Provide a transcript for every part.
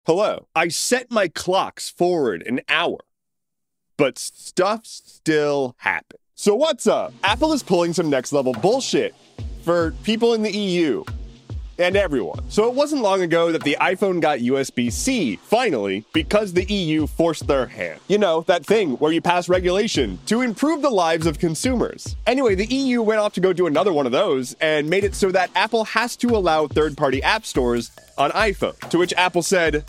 Hello. I set my clocks forward an hour, but stuff still happens. So what's up? Apple is pulling some next level bullshit for people in the EU and everyone. So it wasn't long ago that the iPhone got USB-C, finally, because the EU forced their hand. You know, that thing where you pass regulation to improve the lives of consumers. Anyway, the EU went off to go do another one of those and made it so that Apple has to allow third-party app stores on iPhone, to which Apple said,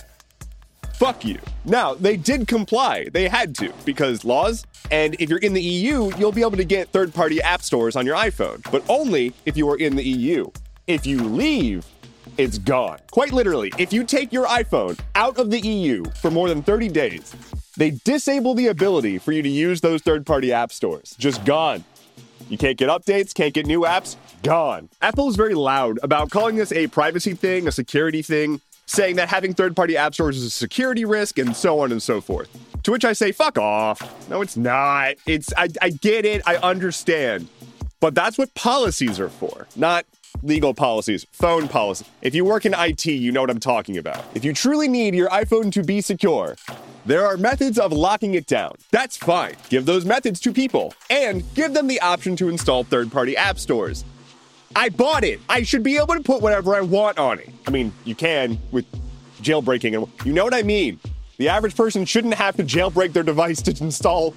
fuck you. Now, they did comply. They had to, because laws. And if you're in the EU, you'll be able to get third-party app stores on your iPhone, but only if you are in the EU. If you leave, it's gone. Quite literally, if you take your iPhone out of the EU for more than 30 days, they disable the ability for you to use those third-party app stores. Just gone. You can't get updates, can't get new apps, gone. Apple is very loud about calling this a privacy thing, a security thing, saying that having third-party app stores is a security risk, and so on and so forth. To which I say, fuck off. No, it's not. I get it, I understand. But that's what policies are for, not legal policies, phone policy. If you work in IT, you know what I'm talking about. If you truly need your iPhone to be secure, there are methods of locking it down. That's fine. Give those methods to people and give them the option to install third-party app stores. I bought it. I should be able to put whatever I want on it. I mean, you can with jailbreaking, and you know what I mean. The average person shouldn't have to jailbreak their device to install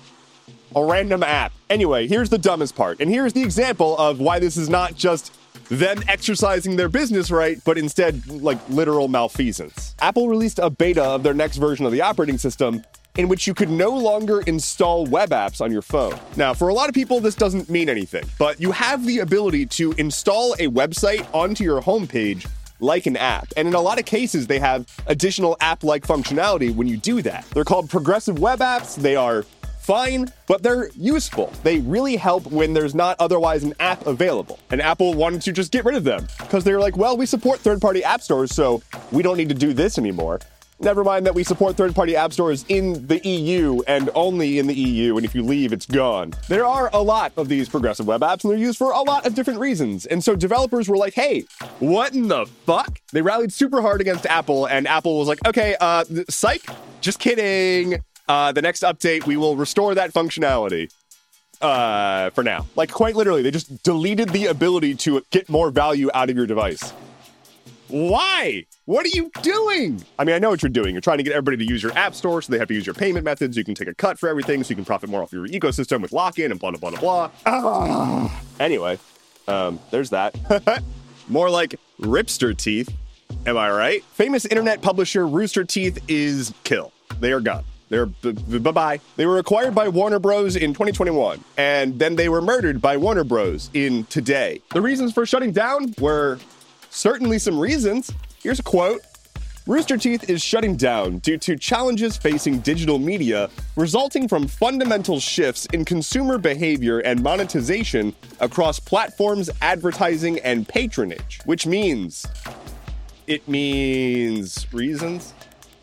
a random app. Anyway, here's the dumbest part, and here's the example of why this is not just them exercising their business right, but instead, like, literal malfeasance. Apple released a beta of their next version of the operating system in which you could no longer install web apps on your phone. Now, for a lot of people, this doesn't mean anything, but you have the ability to install a website onto your homepage like an app. And in a lot of cases, they have additional app-like functionality when you do that. They're called progressive web apps. They are fine, but they're useful. They really help when there's not otherwise an app available. And Apple wanted to just get rid of them because they were like, well, we support third-party app stores, so we don't need to do this anymore. Never mind that we support third-party app stores in the EU and only in the EU, and if you leave, it's gone. There are a lot of these progressive web apps, and they're used for a lot of different reasons. And so developers were like, hey, what in the fuck? They rallied super hard against Apple, and Apple was like, okay, psych, just kidding. The next update, we will restore that functionality. For now. Like, quite literally, they just deleted the ability to get more value out of your device. Why? What are you doing? I mean, I know what you're doing. You're trying to get everybody to use your app store, so they have to use your payment methods. You can take a cut for everything, so you can profit more off your ecosystem with lock-in and blah, blah, blah, blah, blah. Anyway, there's that. More like Ripster Teeth. Am I right? Famous internet publisher Rooster Teeth is kill. They are gone. They're bye-bye. They were acquired by Warner Bros. In 2021, and then they were murdered by Warner Bros. In today. The reasons for shutting down were certainly some reasons. Here's a quote. Rooster Teeth is shutting down due to challenges facing digital media resulting from fundamental shifts in consumer behavior and monetization across platforms, advertising, and patronage, which means... It means reasons?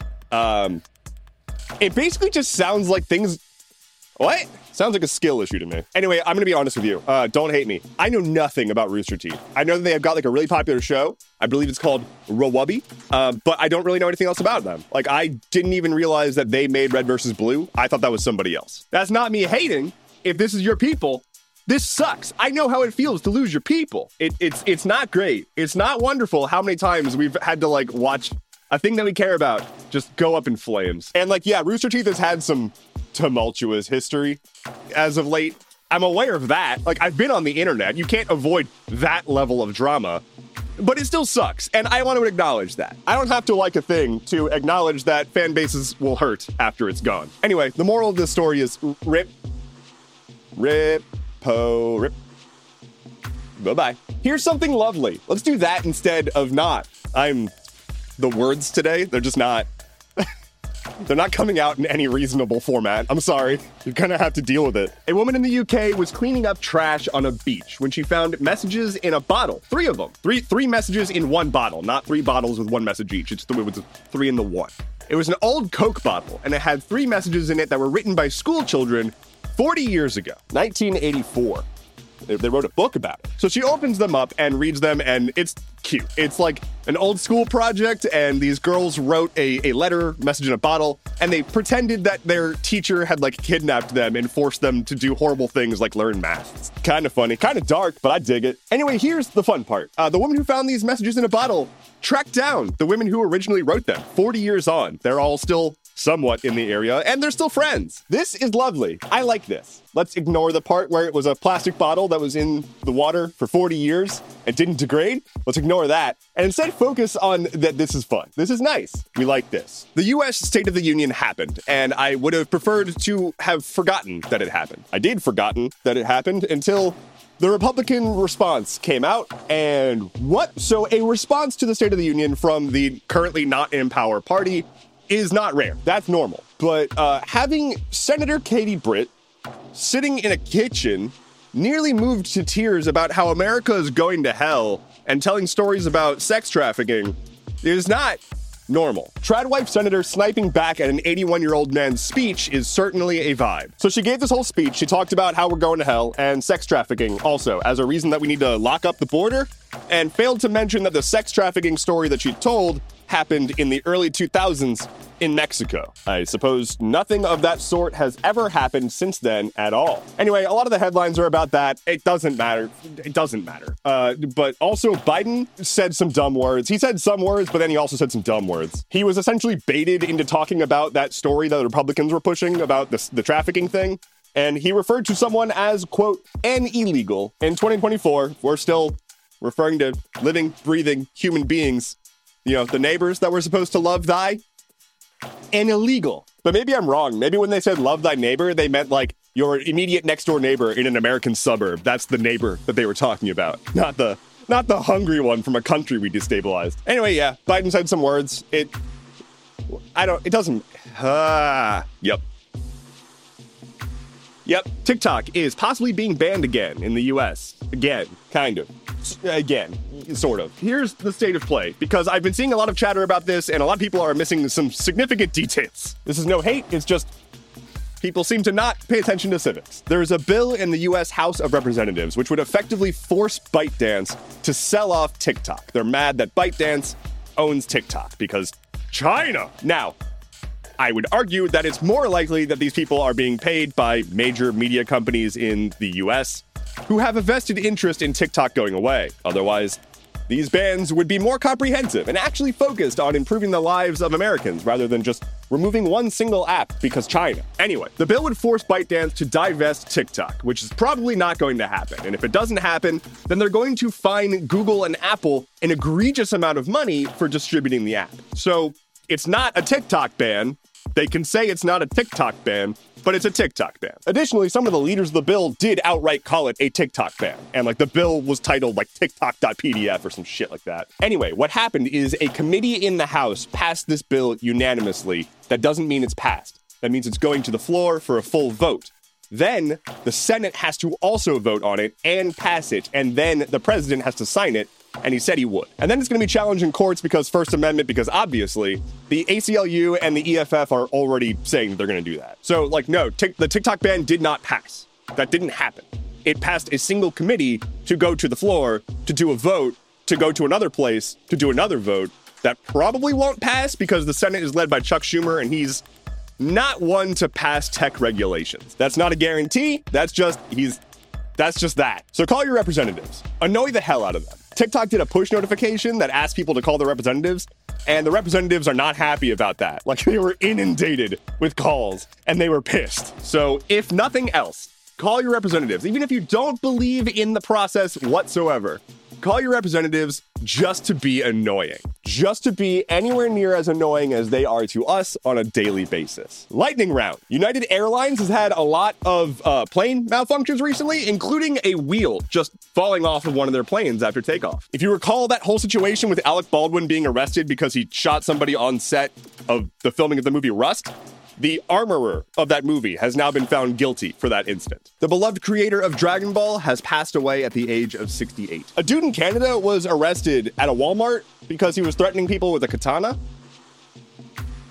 It basically just sounds like things... What? Sounds like a skill issue to me. Anyway, I'm gonna be honest with you. Don't hate me. I know nothing about Rooster Teeth. I know that they have got like a really popular show. I believe it's called Rawubby. But I don't really know anything else about them. Like, I didn't even realize that they made Red vs. Blue. I thought that was somebody else. That's not me hating. If this is your people, this sucks. I know how it feels to lose your people. It's not great. It's not wonderful how many times we've had to like watch a thing that we care about just go up in flames. And like, yeah, Rooster Teeth has had some tumultuous history as of late. I'm aware of that. Like, I've been on the internet. You can't avoid that level of drama, but it still sucks. And I want to acknowledge that. I don't have to like a thing to acknowledge that fan bases will hurt after it's gone. Anyway, the moral of this story is rip, bye-bye. Here's something lovely. Let's do that instead of not. The words today, they're just not, they're not coming out in any reasonable format. I'm sorry. You're gonna have to deal with it. A woman in the UK was cleaning up trash on a beach when she found messages in a bottle. 3 of them. Three messages in one bottle, not 3 bottles with 1 message each. It was 3 in the 1. It was an old Coke bottle, and it had 3 messages in it that were written by school children 40 years ago, 1984. They wrote a book about it. So she opens them up and reads them, and it's cute. It's like an old school project, and these girls wrote a letter, message in a bottle, and they pretended that their teacher had like kidnapped them and forced them to do horrible things like learn math. It's kind of funny, kind of dark, but I dig it. Anyway, here's the fun part. The woman who found these messages in a bottle tracked down the women who originally wrote them. 40 years on, they're all still somewhat in the area, and they're still friends. This is lovely. I like this. Let's ignore the part where it was a plastic bottle that was in the water for 40 years and didn't degrade. Let's ignore that and instead focus on that this is fun. This is nice. We like this. The US State of the Union happened, and I would have preferred to have forgotten that it happened. I did forgotten that it happened until the Republican response came out, and what? So a response to the State of the Union from the currently not in power party is not rare. That's normal. But having Senator Katie Britt sitting in a kitchen, nearly moved to tears about how America is going to hell and telling stories about sex trafficking is not normal. Tradwife senator sniping back at an 81-year-old man's speech is certainly a vibe. So she gave this whole speech. She talked about how we're going to hell and sex trafficking also as a reason that we need to lock up the border, and failed to mention that the sex trafficking story that she told happened in the early 2000s in Mexico. I suppose nothing of that sort has ever happened since then at all. Anyway, a lot of the headlines are about that. It doesn't matter. It doesn't matter. But also Biden said some dumb words. He said some words, but then he also said some dumb words. He was essentially baited into talking about that story that the Republicans were pushing about the trafficking thing. And he referred to someone as, quote, an illegal. In 2024, we're still referring to living, breathing human beings. You know, the neighbors that we're supposed to love thy, and illegal. But maybe I'm wrong. Maybe when they said love thy neighbor, they meant like your immediate next door neighbor in an American suburb. That's the neighbor that they were talking about, not the hungry one from a country we destabilized. Anyway, yeah, Biden said some words. Yep, TikTok is possibly being banned again in the US. Again, kind of. Again, sort of. Here's the state of play, because I've been seeing a lot of chatter about this, and a lot of people are missing some significant details. This is no hate, it's just people seem to not pay attention to civics. There is a bill in the US House of Representatives which would effectively force ByteDance to sell off TikTok. They're mad that ByteDance owns TikTok because China. Now, I would argue that it's more likely that these people are being paid by major media companies in the US who have a vested interest in TikTok going away. Otherwise, these bans would be more comprehensive and actually focused on improving the lives of Americans rather than just removing one single app because China. Anyway, the bill would force ByteDance to divest TikTok, which is probably not going to happen. And if it doesn't happen, then they're going to fine Google and Apple an egregious amount of money for distributing the app. So it's not a TikTok ban. They can say it's not a TikTok ban, but it's a TikTok ban. Additionally, some of the leaders of the bill did outright call it a TikTok ban. And like the bill was titled like TikTok.pdf or some shit like that. Anyway, what happened is a committee in the House passed this bill unanimously. That doesn't mean it's passed. That means it's going to the floor for a full vote. Then the Senate has to also vote on it and pass it. And then the president has to sign it. And he said he would. And then it's going to be challenged in courts because First Amendment, because obviously the ACLU and the EFF are already saying they're going to do that. So like, no, the TikTok ban did not pass. That didn't happen. It passed a single committee to go to the floor, to do a vote, to go to another place, to do another vote. That probably won't pass because the Senate is led by Chuck Schumer and he's not one to pass tech regulations. That's not a guarantee. That's just that. So call your representatives. Annoy the hell out of them. TikTok did a push notification that asked people to call their representatives, and the representatives are not happy about that. Like, they were inundated with calls, and they were pissed. So, if nothing else, call your representatives. Even if you don't believe in the process whatsoever, call your representatives just to be annoying. Just to be anywhere near as annoying as they are to us on a daily basis. Lightning round. United Airlines has had a lot of plane malfunctions recently, including a wheel just falling off of one of their planes after takeoff. If you recall that whole situation with Alec Baldwin being arrested because he shot somebody on set of the filming of the movie Rust, the armorer of that movie has now been found guilty for that incident. The beloved creator of Dragon Ball has passed away at the age of 68. A dude in Canada was arrested at a Walmart because he was threatening people with a katana.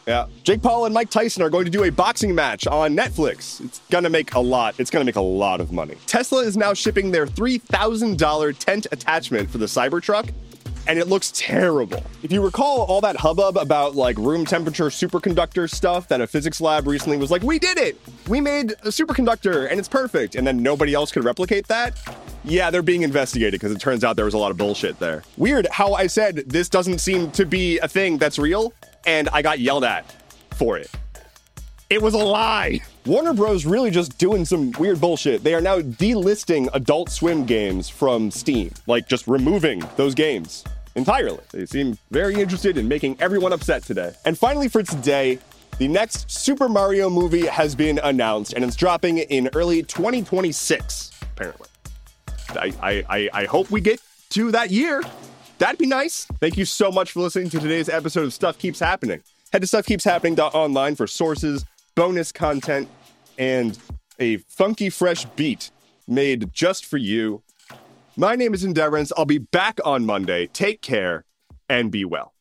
Yeah. Jake Paul and Mike Tyson are going to do a boxing match on Netflix. It's going to make a lot of money. Tesla is now shipping their $3,000 tent attachment for the Cybertruck, and it looks terrible. If you recall all that hubbub about like room temperature superconductor stuff that a physics lab recently was like, we did it! We made a superconductor and it's perfect, and then nobody else could replicate that? Yeah, they're being investigated because it turns out there was a lot of bullshit there. Weird how I said this doesn't seem to be a thing that's real, and I got yelled at for it. It was a lie. Warner Bros. Really just doing some weird bullshit. They are now delisting Adult Swim games from Steam, like just removing those games entirely. They seem very interested in making everyone upset today. And finally for today, the next Super Mario movie has been announced, and it's dropping in early 2026, apparently. I hope we get to that year. That'd be nice. Thank you so much for listening to today's episode of Stuff Keeps Happening. Head to stuffkeepshappening.online for sources, bonus content, and a funky fresh beat made just for you. My name is Endeavorance. I'll be back on Monday. Take care and be well.